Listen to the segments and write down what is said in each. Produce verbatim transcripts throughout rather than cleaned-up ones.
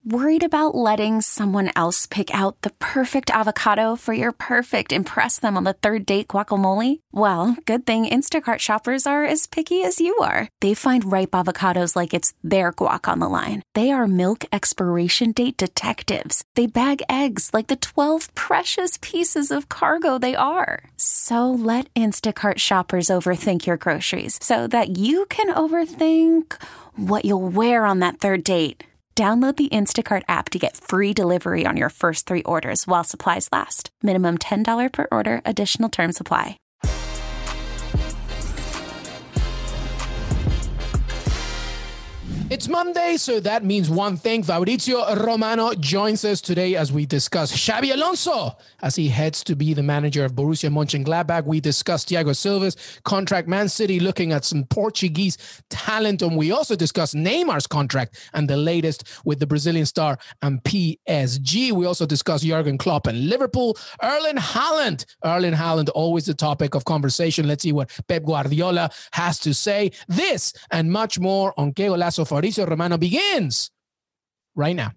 Worried about letting someone else pick out the perfect avocado for your perfect impress them on the third date guacamole? Well, good thing Instacart shoppers are as picky as you are. They find ripe avocados like it's their guac on the line. They are milk expiration date detectives. They bag eggs like the twelve precious pieces of cargo they are. So let Instacart shoppers overthink your groceries so that you can overthink what you'll wear on that third date. Download the Instacart app to get free delivery on your first three orders while supplies last. Minimum ten dollars per order. Additional terms apply. It's Monday, so that means one thing. Fabrizio Romano joins us today as we discuss Xabi Alonso as he heads to be the manager of Borussia Mönchengladbach. We discuss Thiago Silva's contract, Man City looking at some Portuguese talent, and we also discuss Neymar's contract and the latest with the Brazilian star and P S G. We also discuss Jurgen Klopp and Liverpool. Erling Haaland. Erling Haaland, always the topic of conversation. Let's see what Pep Guardiola has to say. This and much more on Que Golazo. Fabrizio Romano begins right now.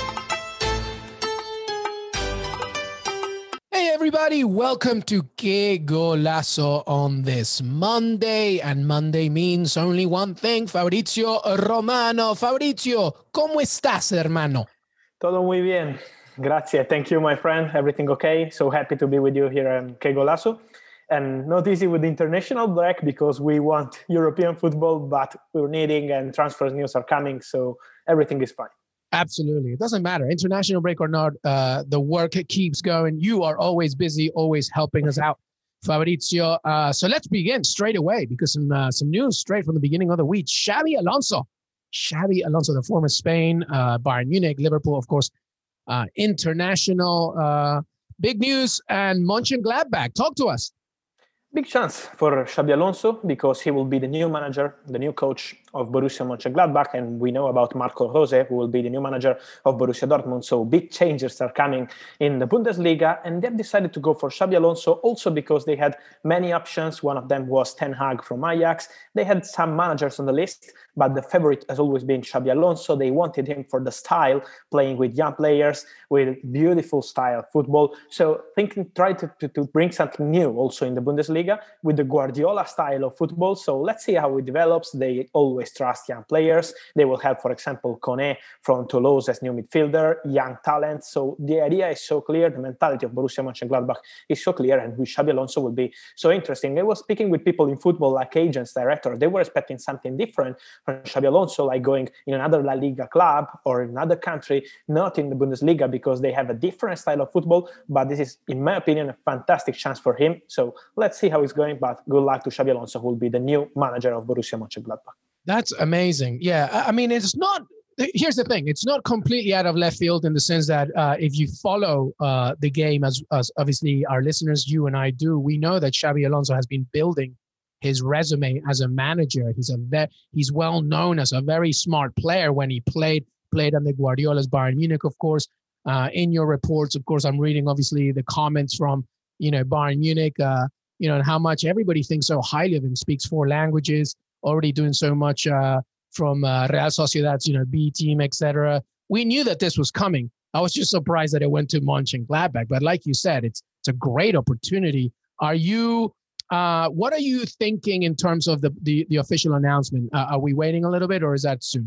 Hey everybody, welcome to Que Golazo on this Monday, and Monday means only one thing. Fabrizio Romano. Fabrizio, ¿cómo estás, hermano? Todo muy bien. Grazie. Thank you, my friend. Everything okay? So happy to be with you here on Que Golazo. And not easy with the international break because we want European football, but we're needing and transfer news are coming, so everything is fine. Absolutely. It doesn't matter. International break or not, uh, the work keeps going. You are always busy, always helping us out, Fabrizio. Uh, so let's begin straight away because some uh, some news straight from the beginning of the week. Xabi Alonso. Xabi Alonso, the former Spain, uh, Bayern Munich, Liverpool, of course, uh, international. Uh, big news and Mönchengladbach. Talk to us. Big chance for Xabi Alonso because he will be the new manager, the new coach of Borussia Mönchengladbach, and we know about Marco Rose, who will be the new manager of Borussia Dortmund. So big changes are coming in the Bundesliga, and they've decided to go for Xabi Alonso also because they had many options. One of them was Ten Hag from Ajax. They had some managers on the list, but the favorite has always been Xabi Alonso. They wanted him for the style, playing with young players, with beautiful style football. So thinking, try to, to, to bring something new also in the Bundesliga with the Guardiola style of football. So let's see how it develops. They always trust young players. They will have, for example, Koné from Toulouse as new midfielder, young talent. So the idea is so clear. The mentality of Borussia Mönchengladbach is so clear, and with Xabi Alonso will be so interesting. I was speaking with people in football, like agents, directors. They were expecting something different from Xabi Alonso, like going in another La Liga club or in another country, not in the Bundesliga, because they have a different style of football. But this is, in my opinion, a fantastic chance for him. So let's see how it's going. But good luck to Xabi Alonso, who will be the new manager of Borussia Mönchengladbach. That's amazing. Yeah, I mean, it's not. Here's the thing. It's not completely out of left field in the sense that uh, if you follow uh, the game, as, as obviously our listeners, you and I do, we know that Xabi Alonso has been building his resume as a manager. He's a ve- he's well known as a very smart player when he played played under Guardiola's Bayern Munich, of course. Uh, in your reports, of course, I'm reading obviously the comments from you know Bayern Munich, uh, you know, and how much everybody thinks so highly of him. Speaks four languages, already doing so much uh, from uh, Real Sociedad's you know B team, et cetera. We knew that this was coming. I was just surprised that it went to Mönchengladbach. But like you said, it's it's a great opportunity. Are you? Uh, what are you thinking in terms of the the, the official announcement? Uh, are we waiting a little bit, or is that soon?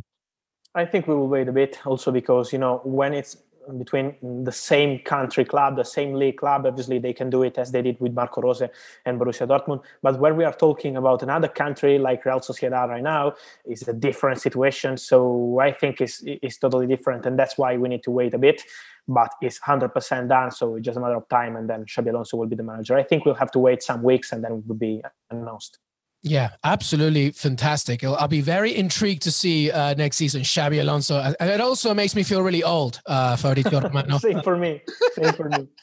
I think we will wait a bit, also because you know when it's between the same country club, the same league club, obviously they can do it as they did with Marco Rose and Borussia Dortmund. But where we are talking about another country like Real Sociedad right now, is a different situation. So I think it's, it's totally different, and that's why we need to wait a bit. But it's one hundred percent done, so it's just a matter of time, and then Xabi Alonso will be the manager. I think we'll have to wait some weeks, and then it will be announced. Yeah, absolutely fantastic. I'll, I'll be very intrigued to see uh, next season Xabi Alonso. And it also makes me feel really old, uh, Fabrizio Romano. Same for me. Same for me.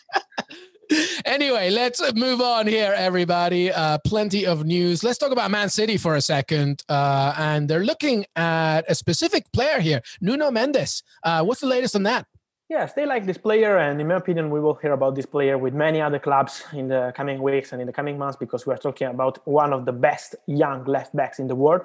Anyway, let's move on here, everybody. Uh, plenty of news. Let's talk about Man City for a second. Uh, and they're looking at a specific player here, Nuno Mendes. Uh, what's the latest on that? Yes, they like this player, and in my opinion, we will hear about this player with many other clubs in the coming weeks and in the coming months, because we are talking about one of the best young left backs in the world.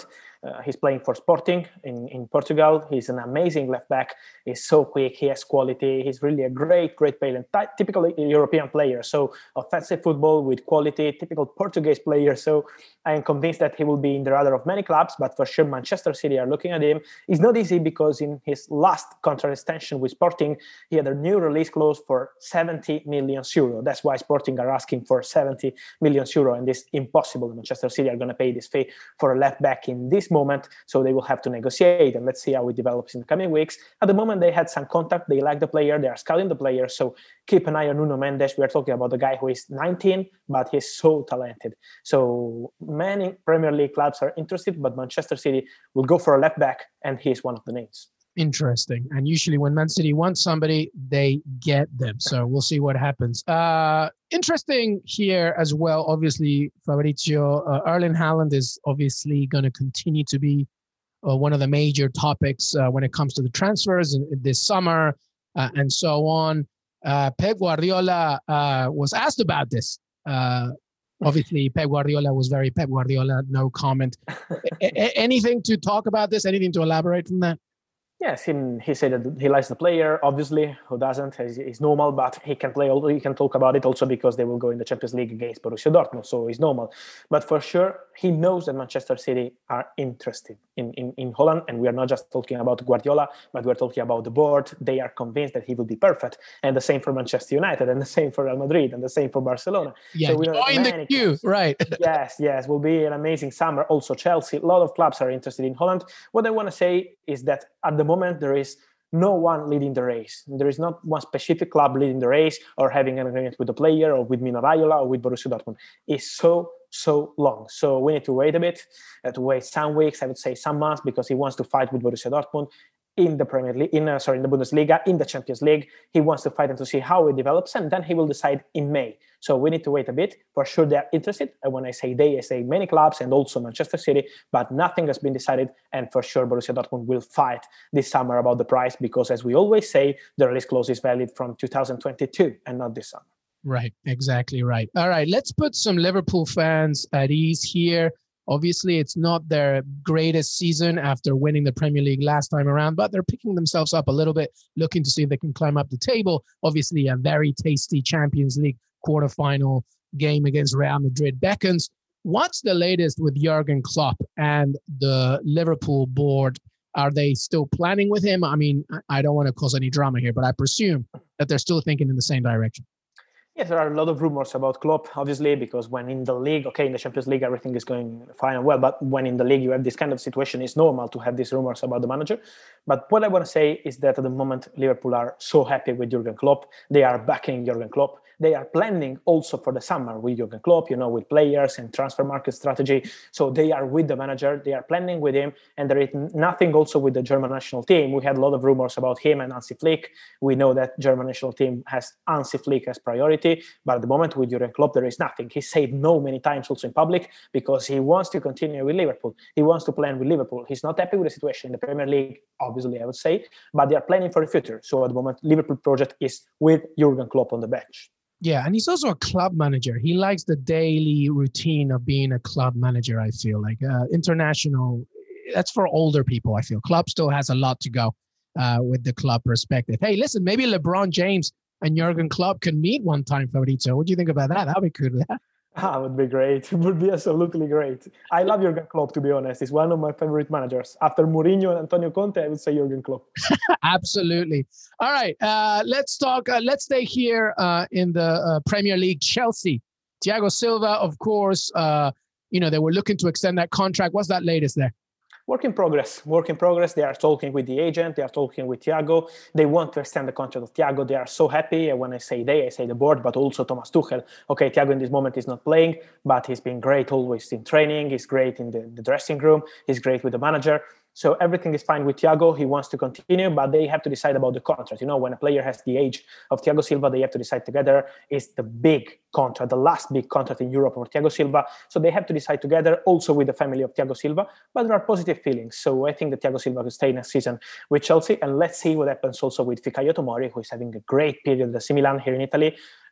Uh, he's playing for Sporting in, in Portugal. He's an amazing left back. He's so quick. He has quality. He's really a great, great player. Ty- typical European player. So offensive football with quality, typical Portuguese player. So I am convinced that he will be in the radar of many clubs, but for sure Manchester City are looking at him. It's not easy because in his last contract extension with Sporting, he had a new release clause for seventy million euro. That's why Sporting are asking for seventy million euro, and it's impossible. Manchester City are going to pay this fee for a left back in this moment, so they will have to negotiate, and let's see how it develops in the coming weeks. At the moment, they had some contact. They like the player. They are scouting the player, so keep an eye on Nuno Mendes. We are talking about a guy who is nineteen, but he's so talented. So many Premier League clubs are interested, but Manchester City will go for a left back, and he's one of the names. Interesting. And usually when Man City wants somebody, they get them. So we'll see what happens. Uh, interesting here as well, obviously, Fabrizio, uh, Erling Haaland is obviously going to continue to be uh, one of the major topics uh, when it comes to the transfers in, in this summer uh, and so on. Uh, Pep Guardiola uh, was asked about this. Uh, obviously, Pep Guardiola was very Pep Guardiola, no comment. a- a- anything to talk about this? Anything to elaborate from that? Yes, he, he said that he likes the player. Obviously, who doesn't? It's, it's normal, but he can play. He can talk about it also because they will go in the Champions League against Borussia Dortmund, so it's normal. But for sure, he knows that Manchester City are interested in, in, in Holland, and we are not just talking about Guardiola, but we're talking about the board. They are convinced that he will be perfect, and the same for Manchester United, and the same for Real Madrid, and the same for Barcelona. Yeah, so we join the queue, clubs. Right? yes, yes, will be an amazing summer. Also, Chelsea. A lot of clubs are interested in Holland. What I want to say is that at the moment there is no one leading the race. There is not one specific club leading the race or having an agreement with the player or with Mino Raiola or with Borussia Dortmund. It's so, so long. So we need to wait a bit, uh, to wait some weeks, I would say some months, because he wants to fight with Borussia Dortmund in the Premier League, in uh, sorry, in the Bundesliga, in the Champions League. He wants to fight and to see how it develops, and then he will decide in May. So we need to wait a bit. For sure, they are interested. And when I say they, I say many clubs and also Manchester City, but nothing has been decided. And for sure, Borussia Dortmund will fight this summer about the price because, as we always say, the release clause is valid from two thousand twenty-two and not this summer. Right, exactly right. All right, let's put some Liverpool fans at ease here. Obviously, it's not their greatest season after winning the Premier League last time around, but they're picking themselves up a little bit, looking to see if they can climb up the table. Obviously, a very tasty Champions League quarterfinal game against Real Madrid beckons. What's the latest with Jurgen Klopp and the Liverpool board? Are they still planning with him? I mean, I don't want to cause any drama here, but I presume that they're still thinking in the same direction. Yes, there are a lot of rumors about Klopp, obviously, because when in the league, okay, in the Champions League, everything is going fine and well, but when in the league you have this kind of situation, it's normal to have these rumors about the manager. But what I want to say is that at the moment, Liverpool are so happy with Jurgen Klopp. They are backing Jurgen Klopp. They are planning also for the summer with Jurgen Klopp, you know, with players and transfer market strategy. So they are with the manager. They are planning with him. And there is nothing also with the German national team. We had a lot of rumors about him and Hansi Flick. We know that German national team has Hansi Flick as priority. But at the moment with Jurgen Klopp, there is nothing. He said no many times also in public because he wants to continue with Liverpool. He wants to plan with Liverpool. He's not happy with the situation in the Premier League, obviously, I would say. But they are planning for the future. So at the moment, Liverpool project is with Jurgen Klopp on the bench. Yeah, and he's also a club manager. He likes the daily routine of being a club manager, I feel like. Uh, international, that's for older people, I feel. Klopp still has a lot to go uh, with the club perspective. Hey, listen, maybe LeBron James and Jurgen Klopp can meet one time, Fabrizio. What do you think about that? That would be cool. Ah, would be great. It would be absolutely great. I love Jurgen Klopp, to be honest. He's one of my favorite managers. After Mourinho and Antonio Conte, I would say Jurgen Klopp. Absolutely. All right. Uh, let's talk. Uh, let's stay here uh, in the uh, Premier League. Chelsea. Thiago Silva, of course, uh, you know, they were looking to extend that contract. What's that latest there? Work in progress. Work in progress. They are talking with the agent. They are talking with Thiago. They want to extend the contract of Thiago. They are so happy. And when I say they, I say the board, but also Thomas Tuchel. Okay, Thiago in this moment is not playing, but he's been great always in training. He's great in the, the dressing room. He's great with the manager. So everything is fine with Thiago. He wants to continue, but they have to decide about the contract. You know, when a player has the age of Thiago Silva, they have to decide together. It's the big contract, the last big contract in Europe for Thiago Silva. So they have to decide together, also with the family of Thiago Silva. But there are positive feelings. So I think that Thiago Silva will stay next season with Chelsea. And let's see what happens also with Fikayo Tomori, who is having a great period at A C Milan here in Italy.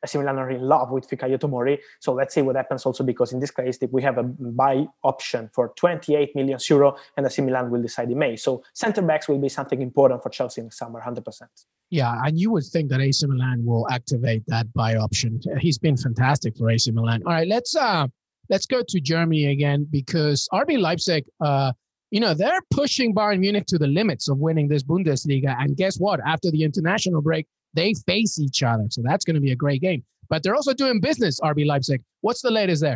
A C Milan are in love with Fikayo Tomori. So let's see what happens also, because in this case, if we have a buy option for twenty-eight million euro, and A C Milan will decide in May. So center backs will be something important for Chelsea in the summer, one hundred percent. Yeah, and you would think that A C Milan will activate that buy option. He's been fantastic for A C Milan. All right, let's uh, let's go to Germany again, because R B Leipzig, uh, you know, they're pushing Bayern Munich to the limits of winning this Bundesliga. And guess what? After the international break, they face each other. So that's going to be a great game. But they're also doing business, R B Leipzig. What's the latest there?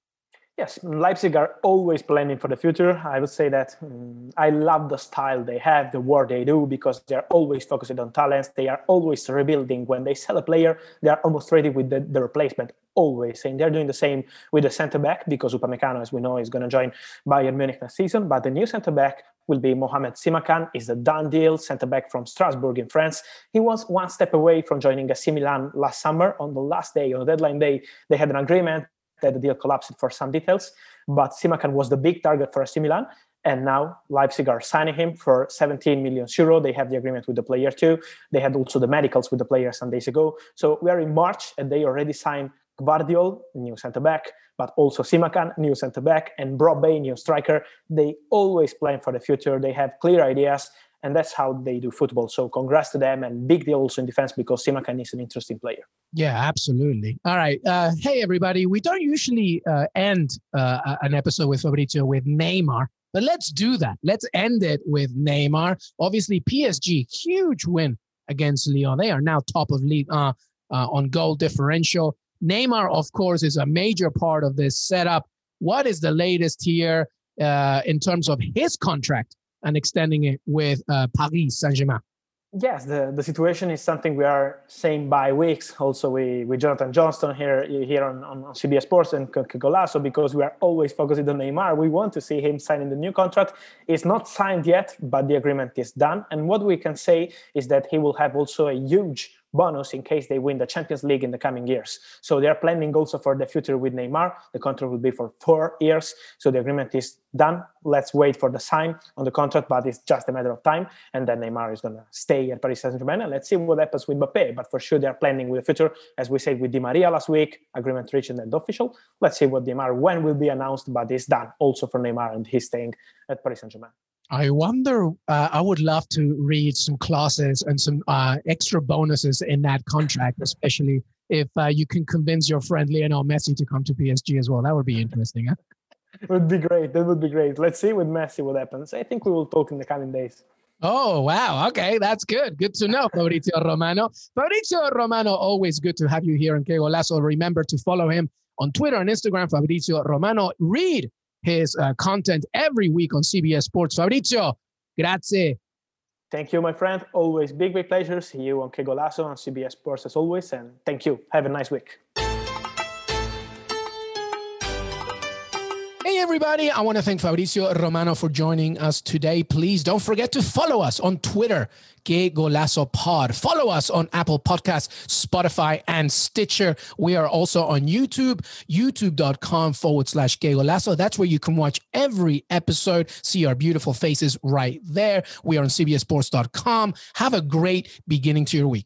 Yes, Leipzig are always planning for the future. I would say that um, I love the style they have, the work they do, because they're always focused on talents. They are always rebuilding. When they sell a player, they are almost ready with the, the replacement, always. And they're doing the same with the centre-back, because Upamecano, as we know, is going to join Bayern Munich next season. But the new centre-back will be Mohamed Simakan. Is a done deal, centre-back from Strasbourg in France. He was one step away from joining A C Milan last summer. On the last day, on the deadline day, they had an agreement that the deal collapsed for some details, but Simakan was the big target for A C Milan, and now Leipzig are signing him for seventeen million euro. They have the agreement with the player too. They had also the medicals with the player some days ago. So we are in March, and they already signed Gvardiol, new centre-back, but also Simakan, new centre-back, and Brobbey, new striker. They always plan for the future. They have clear ideas, and that's how they do football. So congrats to them, and big deal also in defense, because Simakan is an interesting player. Yeah, absolutely. All right. Uh, hey, everybody. We don't usually uh, end uh, an episode with Fabrizio with Neymar, but let's do that. Let's end it with Neymar. Obviously, P S G, huge win against Lyon. They are now top of league uh, uh, on goal differential. Neymar, of course, is a major part of this setup. What is the latest here uh, in terms of his contract and extending it with uh, Paris Saint-Germain? Yes, the, the situation is something we are saying by weeks. Also, we with Jonathan Johnston here here on, on C B S Sports and Golasso, because we are always focused on Neymar. We want to see him signing the new contract. It's not signed yet, but the agreement is done. And what we can say is that he will have also a huge bonus in case they win the Champions League in the coming years. So they are planning also for the future with Neymar. The contract will be for four years. So the agreement is done. Let's wait for the sign on the contract, but it's just a matter of time. And then Neymar is going to stay at Paris Saint-Germain. And let's see what happens with Mbappé. But for sure, they are planning with the future. As we said with Di Maria last week, agreement reached and official. Let's see what Neymar, when will be announced, but it's done also for Neymar, and he's staying at Paris Saint-Germain. I wonder, uh, I would love to read some clauses and some uh, extra bonuses in that contract, especially if uh, you can convince your friend Lionel Messi to come to P S G as well. That would be interesting. Huh? It would be great. That would be great. Let's see with Messi what happens. I think we will talk in the coming days. Oh, wow. Okay, that's good. Good to know, Fabrizio Romano. Fabrizio Romano, always good to have you here on Que Golazo. Remember to follow him on Twitter and Instagram, Fabrizio Romano. Read his uh, content every week on C B S Sports. Fabrizio, grazie. Thank you, my friend. Always big, big pleasure. See you on Que Golazo on C B S Sports as always. And thank you. Have a nice week. Hey, everybody. I want to thank Fabrizio Romano for joining us today. Please don't forget to follow us on Twitter, Que Golazo Pod. Follow us on Apple Podcasts, Spotify, and Stitcher. We are also on YouTube, youtube.com forward slash Que Golazo. That's where you can watch every episode, see our beautiful faces right there. We are on C B S sports dot com. Have a great beginning to your week.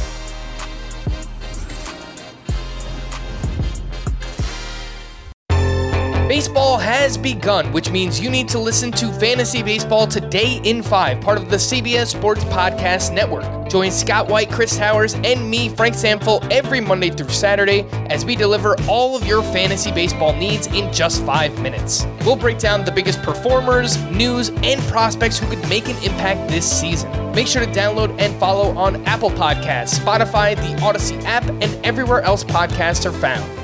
Baseball has begun, which means you need to listen to Fantasy Baseball Today in five, part of the C B S Sports Podcast Network. Join Scott White, Chris Towers, and me, Frank Samfel, every Monday through Saturday as we deliver all of your fantasy baseball needs in just five minutes. We'll break down the biggest performers, news, and prospects who could make an impact this season. Make sure to download and follow on Apple Podcasts, Spotify, the Odyssey app, and everywhere else podcasts are found.